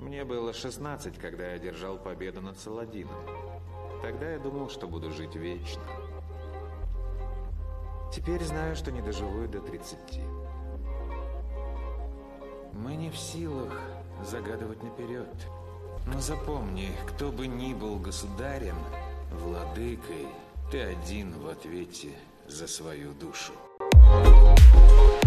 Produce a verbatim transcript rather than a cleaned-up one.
Мне было шестнадцать, когда я одержал победу над Саладином. Тогда я думал, что буду жить вечно. Теперь знаю, что не доживу и до тридцати. Мы не в силах загадывать наперед. Но запомни, кто бы ни был государем, владыкой, ты один в ответе за свою душу.